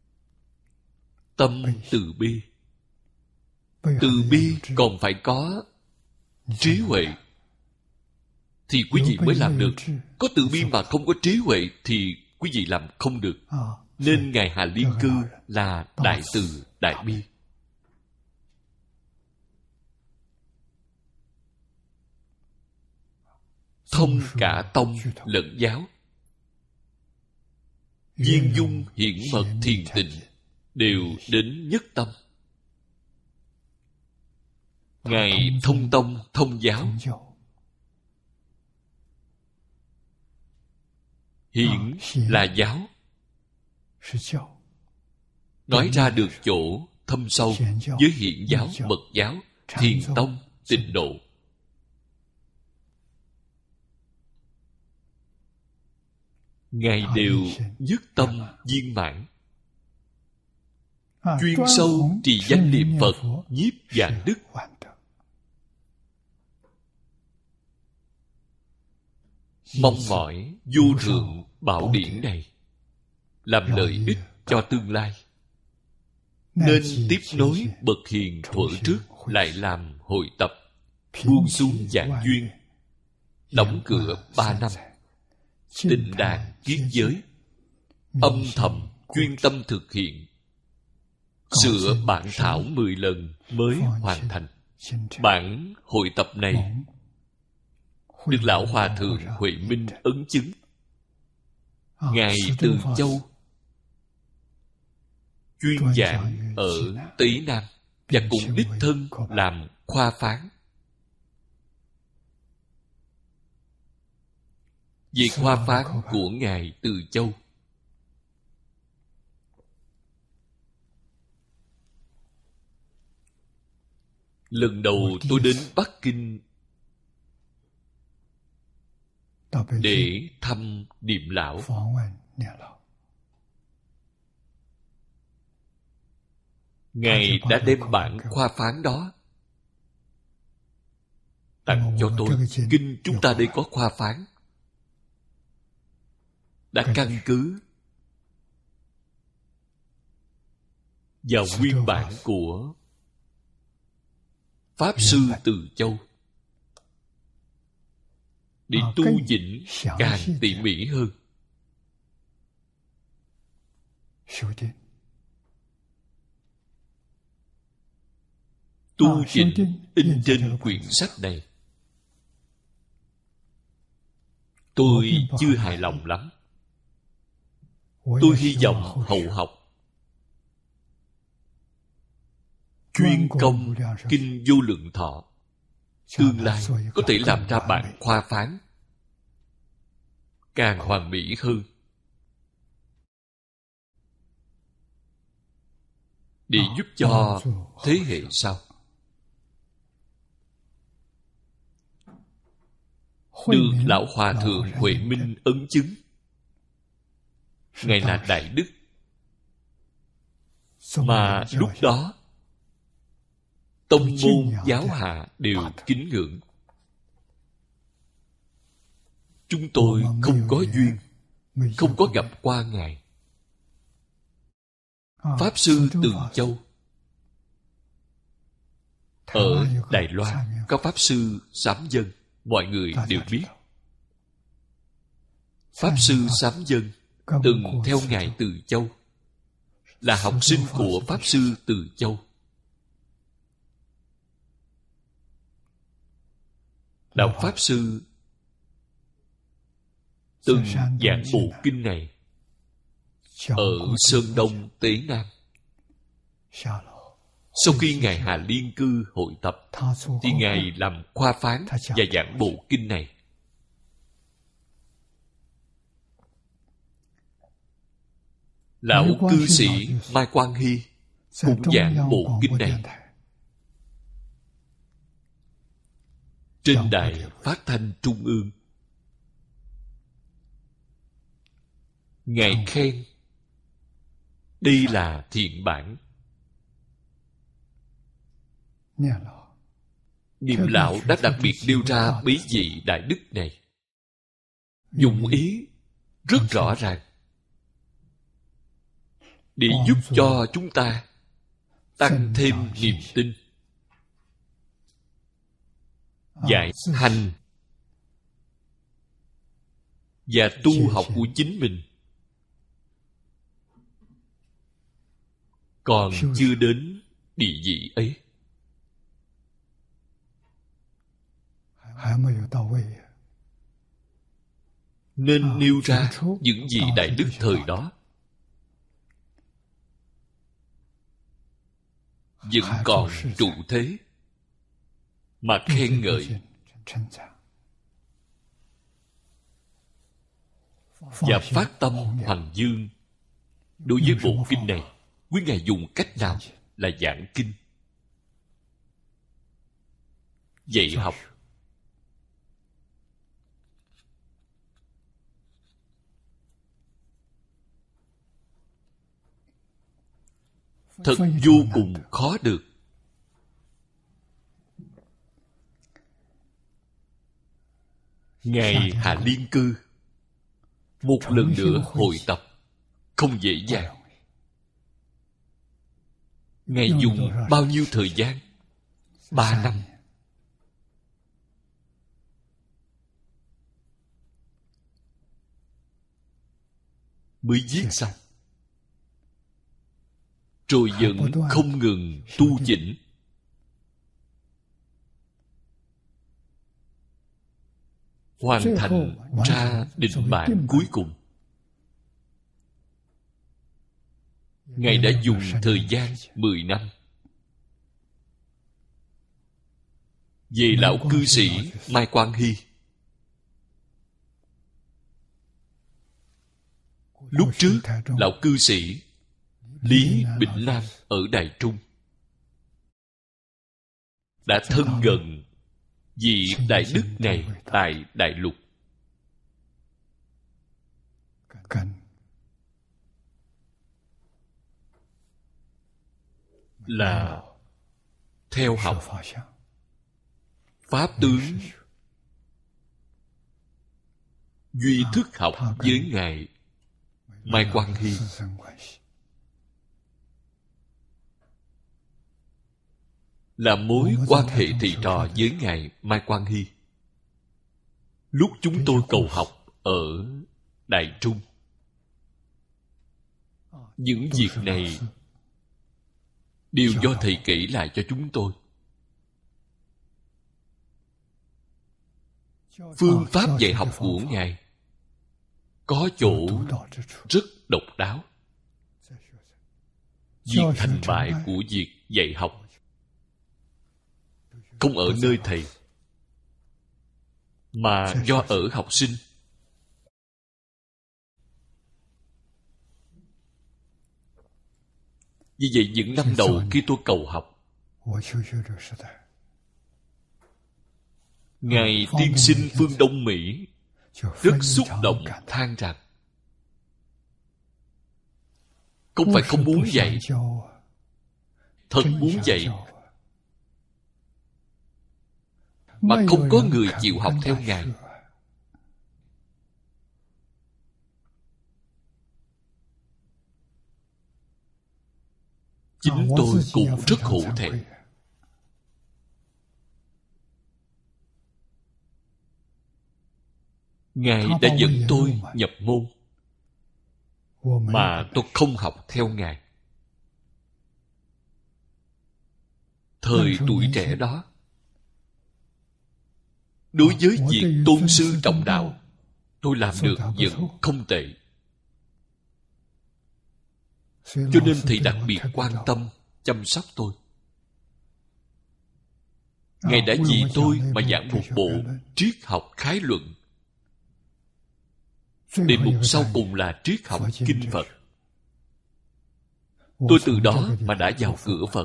Tâm từ bi, từ bi còn phải có trí huệ thì quý vị mới làm được. Có từ bi mà không có trí huệ thì quý vị làm không được. Nên Ngài Hà Liên Cư là đại từ đại bi. Thông cả tông lẫn giáo, viên dung hiển mật thiền tịnh đều đến nhất tâm. Ngài thông tông thông giáo, hiển là giáo, nói ra được chỗ thâm sâu với hiển giáo, mật giáo, thiền tông, tịnh độ. Ngài đều nhất tâm viên mãn, chuyên sâu trì danh niệm Phật, nhiếp vạn đức. Mong mỏi vô thượng bảo điển này làm lợi ích cho tương lai, nên tiếp nối bậc hiền thuở trước lại làm hội tập, buông xuống giảng duyên, đóng cửa ba năm, tịnh đàn kiết giới, âm thầm chuyên tâm thực hiện, sửa bản thảo mười lần mới hoàn thành. Bản hội tập này được Lão Hòa Thượng Huệ Minh ấn chứng. Ngài Từ Châu chuyên giảng ở Tây Nam và cũng đích thân làm khoa phán. Về khoa phán của Ngài Từ Châu, lần đầu tôi đến Bắc Kinh để thăm Niệm Lão. Ngài đã đem bản khoa phán đó tặng cho tôi. Kinh chúng ta đây có khoa phán, đã căn cứ vào nguyên bản của Pháp Sư Từ Châu để tu chỉnh càng tỉ mỉ hơn. Tu chỉnh in trên quyển sách này tôi chưa hài lòng lắm. Tôi hy vọng hậu học chuyên công Kinh Vô Lượng Thọ tương lai có thể làm ra bản khoa phán càng hoàn mỹ hơn, để giúp cho thế hệ sau được Lão Hòa Thượng Huệ Minh ấn chứng. Ngài là Đại Đức, mà lúc đó tông môn giáo hạ đều kính ngưỡng. Chúng tôi không có duyên, không có gặp qua Ngài. Pháp Sư Từ Châu ở Đài Loan có Pháp Sư Sám Dân, mọi người đều biết. Pháp Sư Sám Dân từng theo Ngài Từ Châu, là học sinh của Pháp Sư Từ Châu. Đạo Pháp Sư từng giảng bộ kinh này ở Sơn Đông Tế Nam. Sau khi Ngài Hà Liên Cư hội tập, thì Ngài làm khoa phán và giảng bộ kinh này. Lão cư sĩ Mai Quang Hy cũng giảng bộ kinh này. Trên đài phát thanh Trung ương, Ngài khen đây là thiện bản. Niệm Lão đã đặc biệt nêu ra bí vị đại đức này, dụng ý rất rõ ràng, để giúp cho chúng ta tăng thêm niềm tin, dạy hành và tu học của chính mình còn chưa đến địa vị ấy. Nên nêu ra những vị đại đức thời đó vẫn còn trụ thế mà khen ngợi, và phát tâm hoằng dương. Đối với bộ kinh này, quý Ngài dùng cách nào là giảng kinh, dạy học. thật vô cùng khó được. Ngài Hạ Liên Cư một lần nữa hội tập không dễ dàng. Ngài dùng bao nhiêu thời gian? Ba năm. Mới viết xong. Rồi vẫn không ngừng tu chỉnh. Hoàn thành ra định bản cuối cùng. Ngài đã dùng thời gian mười năm. Về lão cư sĩ Mai Quang Hy, lúc trước lão cư sĩ Lý Bỉnh Nam ở Đài Trung đã thân gần vị đại đức này tại Đại Lục. Là theo học pháp tướng duy thức học với Ngài Mai Quang Hy. Là mối quan hệ thầy trò với Ngài Mai Quang Hy. Lúc chúng tôi cầu học ở Đại Trung, những việc này đều do thầy kể lại cho chúng tôi. Phương pháp dạy học của Ngài có chỗ rất độc đáo. Việc thành bại của việc dạy học không ở nơi thầy, mà do ở học sinh. Vì vậy những năm đầu khi tôi cầu học, Ngài tiên sinh phương Đông Mỹ rất xúc động than rằng không phải không muốn dạy, thật muốn dạy, mà không có người chịu học theo Ngài. Chính tôi cũng rất hổ thẹn. Ngài đã dẫn tôi nhập môn, mà tôi không học theo Ngài. Thời tuổi trẻ đó, đối với việc tôn sư trọng đạo, tôi làm được vẫn không tệ. Cho nên thầy đặc biệt quan tâm, chăm sóc tôi. Ngài đã vì tôi mà giảng một bộ triết học khái luận. Đề mục sau cùng là triết học kinh Phật. Tôi từ đó mà đã vào cửa Phật.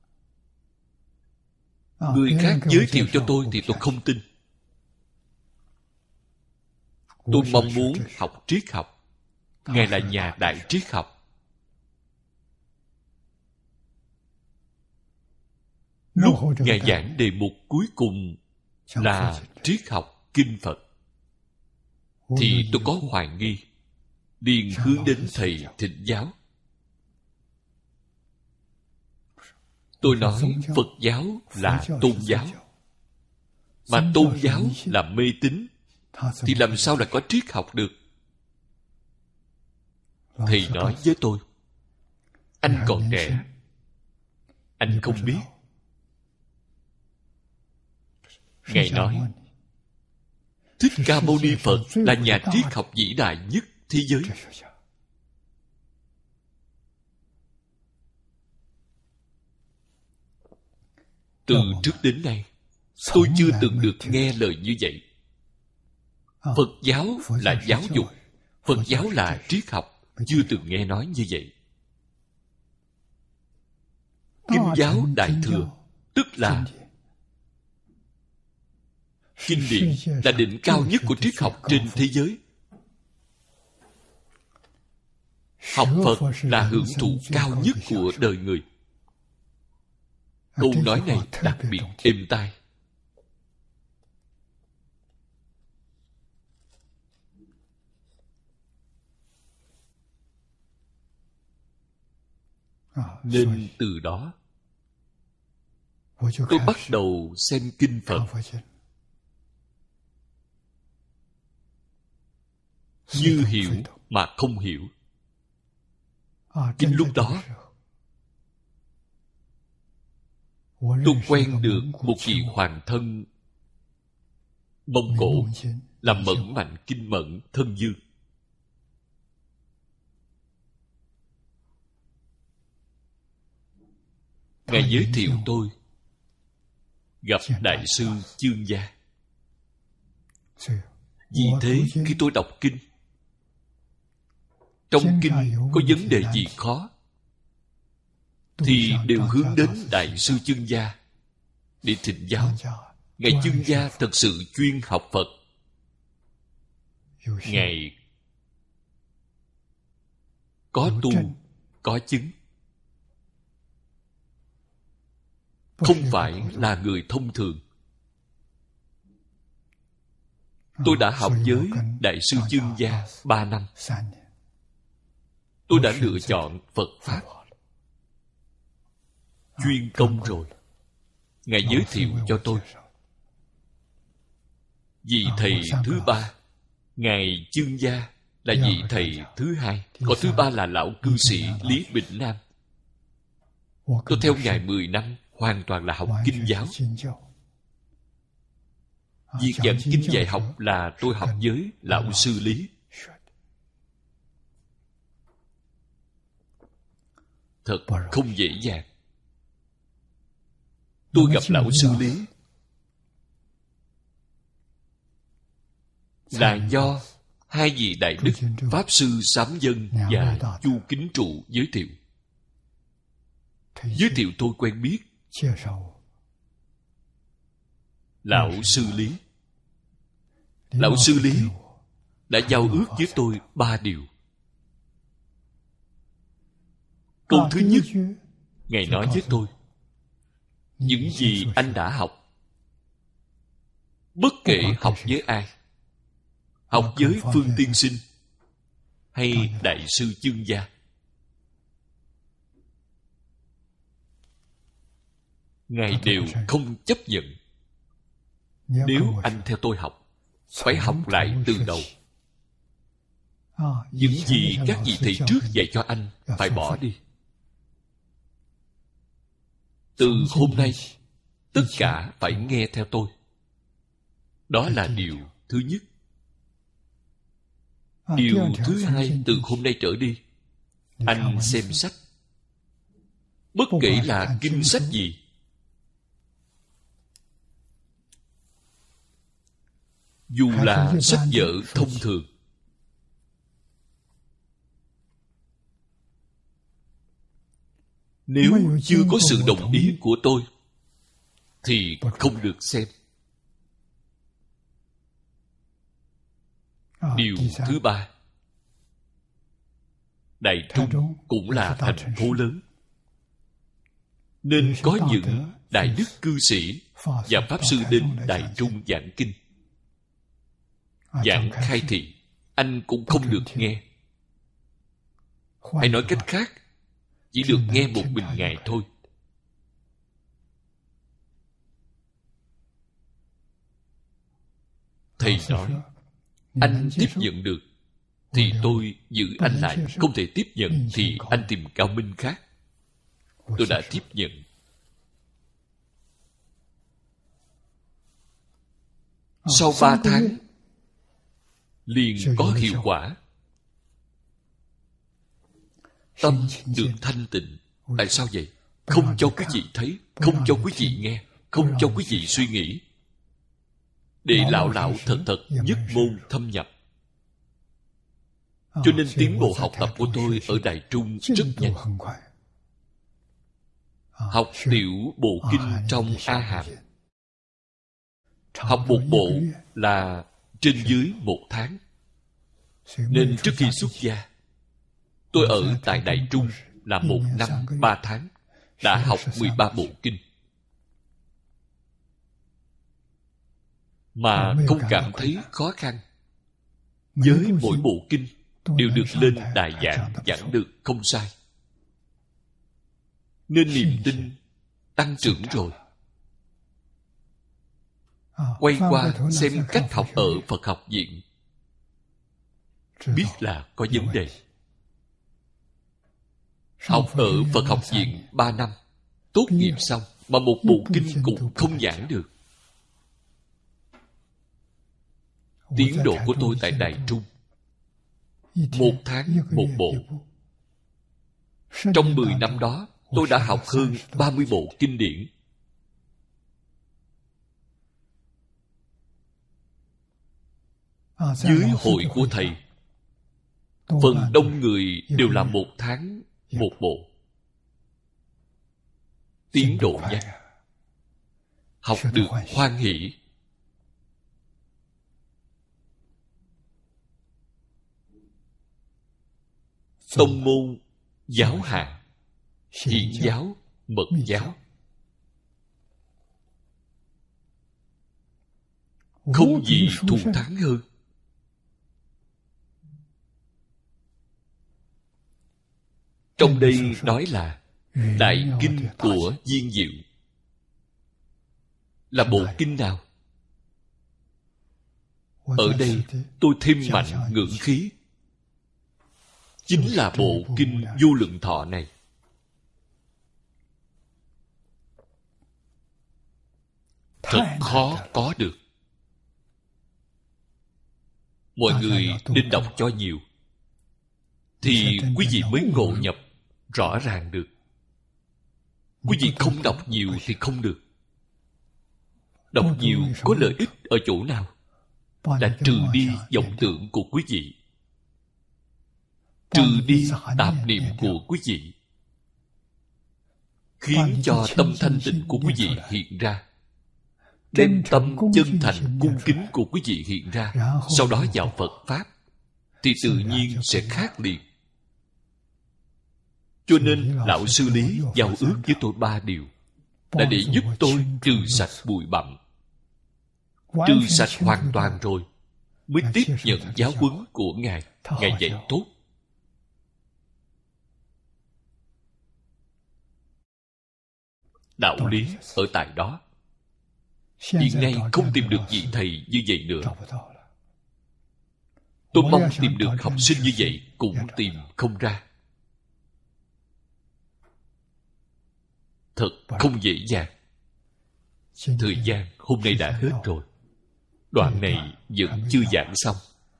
Người khác giới thiệu cho tôi thì tôi không tin. Tôi mong muốn học triết học. Ngài là nhà đại triết học. Lúc Ngài giảng đề mục cuối cùng là triết học kinh Phật, thì tôi có hoài nghi, liền hướng đến thầy thỉnh giáo. Tôi nói Phật giáo là tôn giáo, mà tôn giáo là mê tín, thì làm sao lại có triết học được? Thầy nói với tôi, anh còn trẻ, anh không biết. Ngài nói, Thích Ca Mâu Ni Phật là nhà triết học vĩ đại nhất thế giới. Từ trước đến nay, tôi chưa từng được nghe lời như vậy. Phật giáo là giáo dục, Phật giáo là triết học, chưa từng nghe nói như vậy. Kinh giáo Đại Thừa, tức là kinh điển, là đỉnh cao nhất của triết học trên thế giới. Học Phật là hưởng thụ cao nhất của đời người. Câu nói này đặc biệt êm tai. Nên từ đó tôi bắt đầu xem kinh Phật như hiểu mà không hiểu. Chính lúc đó tôi quen được một vị hoàng thân Mông Cổ là Mẫn Mạnh Kinh Mẫn Thân Dương. Ngài giới thiệu tôi gặp Đại sư Chương Gia. Vì thế khi tôi đọc kinh, trong kinh có vấn đề gì khó thì đều hướng đến Đại sư Chương Gia để thỉnh giáo. Ngài Chương Gia thật sự chuyên học Phật. Ngài có tu, có chứng, không phải là người thông thường. Tôi đã học với Đại sư Chương Gia ba năm. Tôi đã lựa chọn Phật Pháp chuyên công rồi. Ngài giới thiệu cho tôi vị thầy thứ ba. Ngài Chương Gia là vị thầy thứ hai. Còn thứ ba là lão cư sĩ Lý Bình Nam. Tôi theo Ngài mười năm, hoàn toàn là học kinh giáo. Việc giảng kinh dạy học là tôi học với lão sư Lý. Thật không dễ dàng. Tôi gặp lão sư Lý là do hai vị đại đức Pháp sư Sám Dân và Chu Kính Trụ giới thiệu. Giới thiệu tôi quen biết lão sư Lý. Lão sư Lý đã giao ước với tôi ba điều. Câu thứ nhất, Ngài nói với tôi, những gì anh đã học, bất kể học với ai, học với Phương Tiên Sinh hay Đại sư Chương Gia, Ngài đều không chấp nhận. Nếu anh theo tôi học, phải học lại từ đầu. Những gì các vị thầy trước dạy cho anh phải bỏ đi. Từ hôm nay, tất cả phải nghe theo tôi. Đó là điều thứ nhất. Điều thứ hai, từ hôm nay trở đi, anh xem sách. Bất kể là kinh sách gì, dù là sách vở thông thường, nếu chưa có sự đồng ý của tôi thì không được xem. Điều thứ ba, Đại Trung cũng là thành phố lớn, nên có những đại đức cư sĩ và pháp sư đến Đại Trung giảng kinh. Giảng khai thị, anh cũng không được nghe. Hay nói cách khác, chỉ được nghe một mình Ngài thôi. Thầy nói, anh tiếp nhận được thì tôi giữ anh lại. Không thể tiếp nhận thì anh tìm cao minh khác. Tôi đã tiếp nhận. Sau ba tháng liền có hiệu quả. Tâm được thanh tịnh. Tại sao vậy? Không cho quý vị thấy, không cho quý vị nghe, không cho quý vị suy nghĩ, để lão lão thật thật nhất môn thâm nhập. Cho nên tiến bộ học tập của tôi ở Đại Trung rất nhanh. Học tiểu bộ kinh trong A Hàm, học một bộ là trên dưới một tháng. Nên trước khi xuất gia, Tôi ở tại Đại Trung là một năm ba tháng, đã học mười ba bộ kinh, mà không cảm thấy khó khăn. Với mỗi bộ kinh đều được lên đài giảng, giảng được không sai, nên niềm tin tăng trưởng rồi. Quay qua xem cách học ở Phật học viện, biết là có vấn đề. Học ở Phật học viện ba năm, tốt nghiệp xong mà một bộ kinh cũng không giảng được. Tiến độ của tôi tại Đại Trung, một tháng một bộ. Trong mười năm đó, tôi đã học hơn ba mươi bộ kinh điển. Dưới hội của thầy, phần đông người đều là một tháng một bộ. Tiến độ nhanh, học được hoan hỷ. Tông môn, giáo hạng, hiển giáo, mật giáo, không gì thù thắng hơn. Trong đây nói là Đại Kinh của Viên Diệu. Là bộ kinh nào? Ở đây tôi thêm mạnh ngữ khí. Chính là bộ kinh Vô Lượng Thọ này. Thật khó có được. Mọi người nên đọc cho nhiều, thì quý vị mới ngộ nhập rõ ràng được. Quý vị không đọc nhiều thì không được. Đọc nhiều có lợi ích ở chỗ nào? Là trừ đi vọng tưởng của quý vị, trừ đi tạp niệm của quý vị, khiến cho tâm thanh tịnh của quý vị hiện ra, đem tâm chân thành cung kính của quý vị hiện ra, sau đó vào Phật Pháp, thì tự nhiên sẽ khác liền. Cho nên Lão Sư Lý giao ước với tôi ba điều, là để giúp tôi trừ sạch bụi bặm. Trừ sạch hoàn toàn rồi, mới tiếp nhận giáo huấn của Ngài. Ngài dạy tốt. Đạo lý ở tại đó. Hiện nay không tìm được vị thầy như vậy nữa. Tôi mong tìm được học sinh như vậy cũng tìm không ra. Thật không dễ dàng. Thời gian hôm nay đã hết rồi. Đoạn này vẫn chưa giảng xong.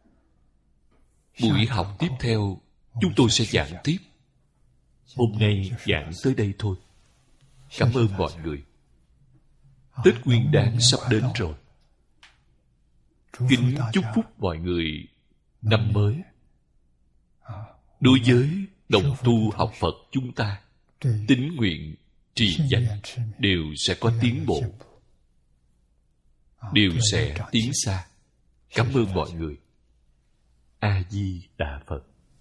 Buổi học tiếp theo chúng tôi sẽ giảng tiếp. Hôm nay giảng tới đây thôi. Cảm ơn mọi người. Tết Nguyên Đán sắp đến rồi. Kính chúc phúc mọi người năm mới. Đối với đồng tu học Phật chúng ta, tín nguyện, trì danh đều sẽ có tiến bộ, đều sẽ tiến xa. Cảm ơn mọi người. A Di Đà Phật.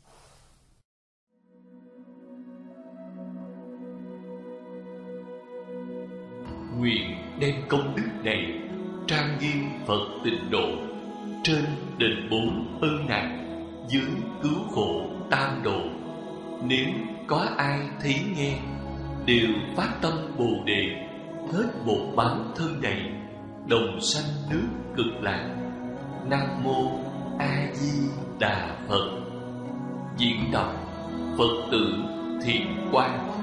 Nguyện đem công đức này trang nghiêm Phật Tịnh Độ, trên đền bốn ân nặng, dưới cứu khổ tam độ. Nếu có ai thấy nghe, đều phát tâm Bồ Đề, hết một báo thân này, đồng sanh nước Cực Lạc. Nam mô A Di Đà Phật. Diễn đọc Phật tử Thiện Quang.